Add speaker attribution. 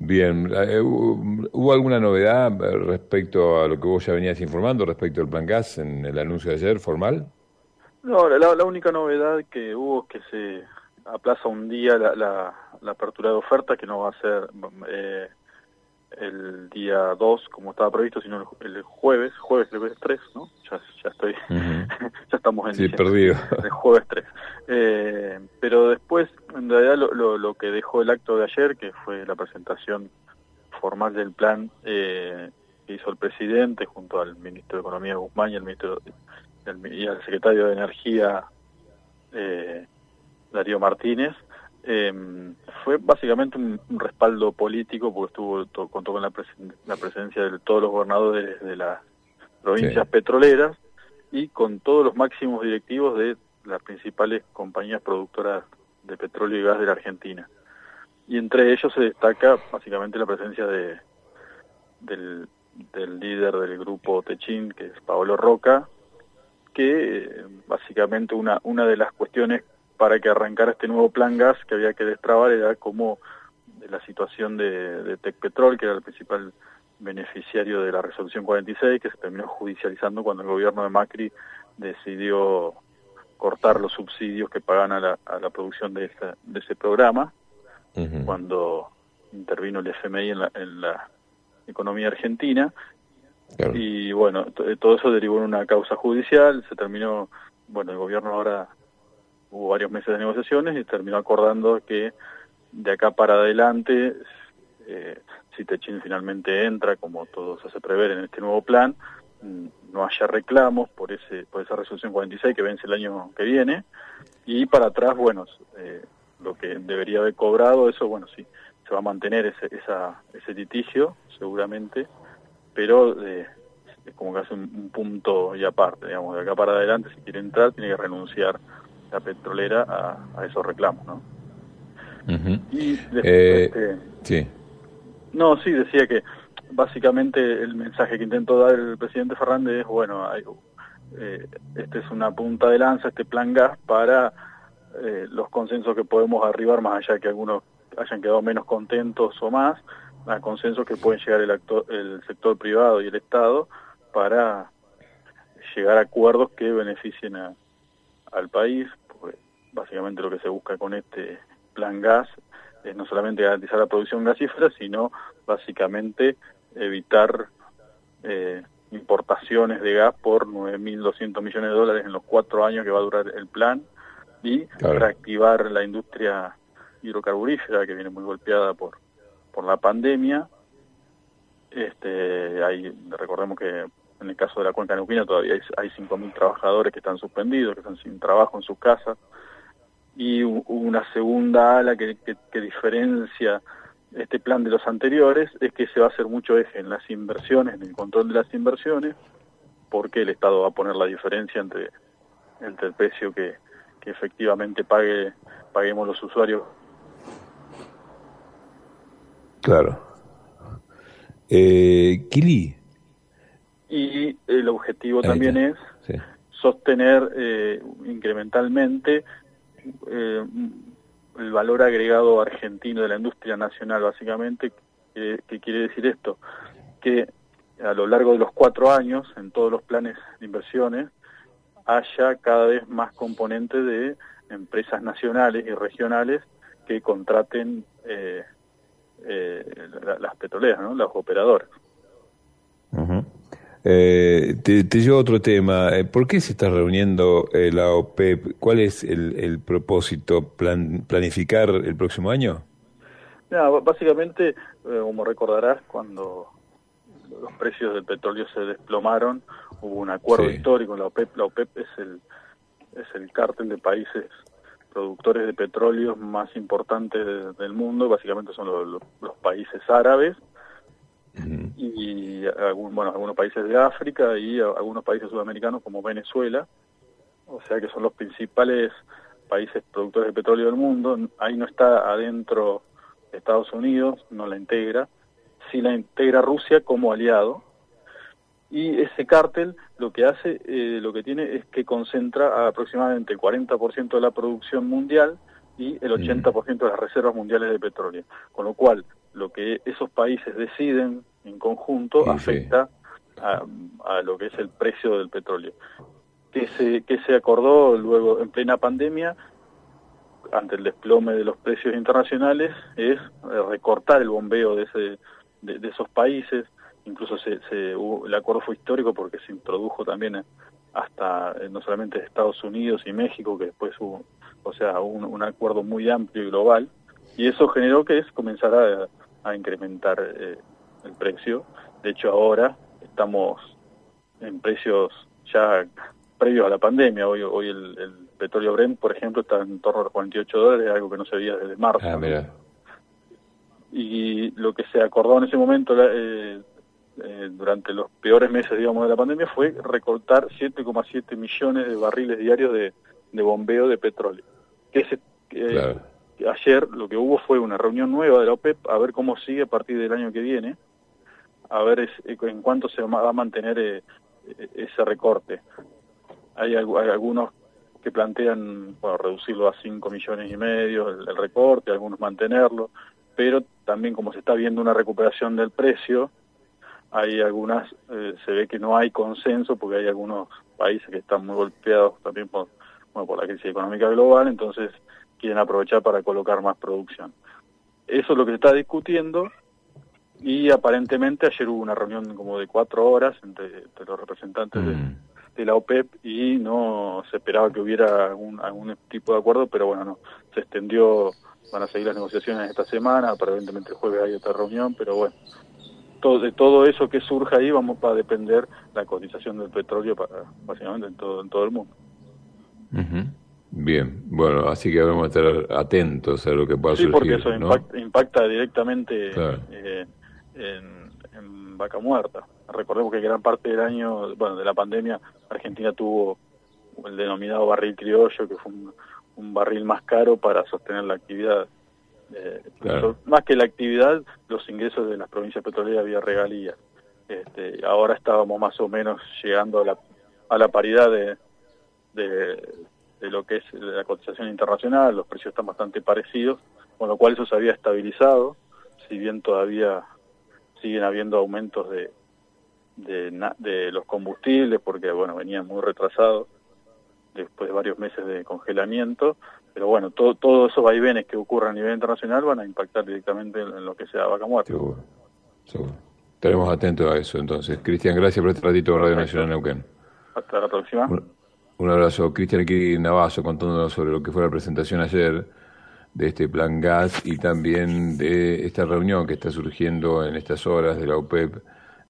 Speaker 1: Bien, ¿hubo alguna novedad respecto a lo que vos ya venías informando, respecto al Plan Gas en el anuncio de ayer, formal?
Speaker 2: No, la única novedad que hubo es que se aplaza un día la apertura de oferta, que no va a ser el día 2 como estaba previsto, sino el jueves creo que es 3, ¿no? Ya estoy,
Speaker 1: Ujú.
Speaker 2: ya estamos en
Speaker 1: Sí,
Speaker 2: diciembre, sí,
Speaker 1: perdido.
Speaker 2: el jueves 3. Pero después, en realidad, lo que dejó el acto de ayer, que fue la presentación formal del plan que hizo el presidente junto al ministro de Economía Guzmán y y al secretario de Energía eh, Darío Martínez, eh, fue básicamente un respaldo político porque contó con la presencia de todos los gobernadores de las
Speaker 1: Sí,
Speaker 2: provincias petroleras y con todos los máximos directivos de las principales compañías productoras de petróleo y gas de la Argentina. Y entre ellos se destaca básicamente la presencia del, del líder del grupo Techin, que es Paolo Roca, que básicamente una de las cuestiones para que arrancara este nuevo plan gas que había que destrabar era como la situación de Tecpetrol, que era el principal beneficiario de la resolución 46, que se terminó judicializando cuando el gobierno de Macri decidió cortar los subsidios que pagan a la producción de ese programa,
Speaker 1: ujú,
Speaker 2: cuando intervino el FMI en la economía argentina.
Speaker 1: claro.
Speaker 2: Y bueno, todo eso derivó en una causa judicial, se terminó, bueno, el gobierno ahora hubo varios meses de negociaciones y terminó acordando que de acá para adelante, si Techin finalmente entra, como todo se hace prever en este nuevo plan, no haya reclamos por esa resolución 46 que vence el año que viene, y para atrás, bueno, lo que debería haber cobrado, eso, bueno, sí, se va a mantener ese litigio, seguramente, pero es como que hace un punto y aparte, digamos, de acá para adelante, si quiere entrar, tiene que renunciar la petrolera a esos reclamos, ¿no?
Speaker 1: Ujú.
Speaker 2: Y
Speaker 1: Eh, sí,
Speaker 2: no, sí, decía que básicamente el mensaje que intentó dar el presidente Fernández es, bueno, este es una punta de lanza, este plan gas, para los consensos que podemos arribar, más allá de que algunos hayan quedado menos contentos o más, a consensos que pueden llegar el sector privado y el Estado para llegar a acuerdos que beneficien al país, porque básicamente lo que se busca con este plan gas es no solamente garantizar la producción gasífera, sino básicamente evitar importaciones de gas por 9.200 millones de dólares en los 4 años que va a durar el plan, y
Speaker 1: claro.
Speaker 2: reactivar la industria hidrocarburífera que viene muy golpeada por la pandemia. Recordemos que en el caso de la cuenca neuquina todavía hay 5.000 trabajadores que están suspendidos, que están sin trabajo en sus casas, y una segunda ala que diferencia este plan de los anteriores es que se va a hacer mucho eje en las inversiones, en el control de las inversiones, porque el Estado va a poner la diferencia entre el precio que efectivamente paguemos los usuarios.
Speaker 1: Claro. Kili,
Speaker 2: Y el objetivo
Speaker 1: ahí
Speaker 2: también
Speaker 1: está.
Speaker 2: es
Speaker 1: Sí.
Speaker 2: sostener incrementalmente eh, el valor agregado argentino de la industria nacional, básicamente. ¿Qué quiere decir esto? Que a lo largo de los 4 años, en todos los planes de inversiones, haya cada vez más componentes de empresas nacionales y regionales que contraten las petroleras, ¿no? Los operadores.
Speaker 1: Ujú. Te llevo a otro tema. ¿Por qué se está reuniendo la OPEP? ¿Cuál es el propósito? ¿Planificar el próximo año?
Speaker 2: Mira, básicamente, como recordarás, cuando los precios del petróleo se desplomaron, hubo un acuerdo
Speaker 1: Sí.
Speaker 2: histórico en la OPEP. La OPEP es el cártel de países productores de petróleo más importantes del mundo. Básicamente son los países árabes
Speaker 1: Ujú.
Speaker 2: y algunos países de África y algunos países sudamericanos como Venezuela. O sea que son los principales países productores de petróleo del mundo. Ahí no está adentro Estados Unidos, no la integra, sí la integra Rusia como aliado. Y ese cártel lo que hace, lo que tiene es que concentra aproximadamente el 40% de la producción mundial y el
Speaker 1: Mm.
Speaker 2: 80% de las reservas mundiales de petróleo. Con lo cual, lo que esos países deciden en conjunto afecta a lo que es el precio del petróleo. ¿Qué se acordó luego en plena pandemia, ante el desplome de los precios internacionales? Es recortar el bombeo de esos países. Incluso el acuerdo fue histórico porque se introdujo también hasta no solamente de Estados Unidos y México, que después hubo, o sea, un acuerdo muy amplio y global, y eso generó que comenzara a incrementar el precio. De hecho, ahora estamos en precios ya previos a la pandemia. Hoy el petróleo Brent, por ejemplo, está en torno a los $48, algo que no se veía desde marzo.
Speaker 1: Mira.
Speaker 2: Y lo que se acordó en ese momento, durante los peores meses, digamos, de la pandemia, fue recortar 7,7 millones de barriles diarios de bombeo de petróleo. Claro. Ayer lo que hubo fue una reunión nueva de la OPEP a ver cómo sigue a partir del año que viene, a ver en cuánto se va a mantener ese recorte. Hay algunos que plantean, bueno, reducirlo a 5,5 millones el recorte, algunos mantenerlo, pero también como se está viendo una recuperación del precio, hay algunas, se ve que no hay consenso porque hay algunos países que están muy golpeados también por la crisis económica global, entonces quieren aprovechar para colocar más producción. Eso es lo que se está discutiendo, y aparentemente ayer hubo una reunión como de 4 horas entre los representantes de la OPEP, y no se esperaba que hubiera algún tipo de acuerdo, pero bueno, no, se extendió. Van a seguir las negociaciones esta semana, aparentemente el jueves hay otra reunión, pero bueno, de todo eso que surja ahí va a depender la cotización del petróleo básicamente en todo el mundo.
Speaker 1: Bien, bueno, así que vamos a estar atentos a lo que pueda surgir. Sí,
Speaker 2: porque eso, ¿no? impacta directamente,
Speaker 1: claro,
Speaker 2: en Vaca Muerta. Recordemos que gran parte del año, bueno, de la pandemia, Argentina tuvo el denominado barril criollo, que fue un barril más caro para sostener la actividad.
Speaker 1: Claro.
Speaker 2: Más que la actividad, los ingresos de las provincias petroleras vía regalías. Ahora estábamos más o menos llegando a la paridad de lo que es la cotización internacional. Los precios están bastante parecidos, con lo cual eso se había estabilizado, si bien todavía siguen habiendo aumentos de los combustibles, porque bueno, venían muy retrasados después de varios meses de congelamiento, pero bueno, todos esos vaivenes que ocurran a nivel internacional van a impactar directamente en lo que sea Vaca Muerta.
Speaker 1: Seguro. Estaremos atentos a eso entonces. Cristian, gracias por este ratito de Radio Nacional Neuquén.
Speaker 2: Hasta la próxima.
Speaker 1: Un abrazo. Cristian aquí Navazo contándonos sobre lo que fue la presentación ayer de este plan gas y también de esta reunión que está surgiendo en estas horas de la OPEP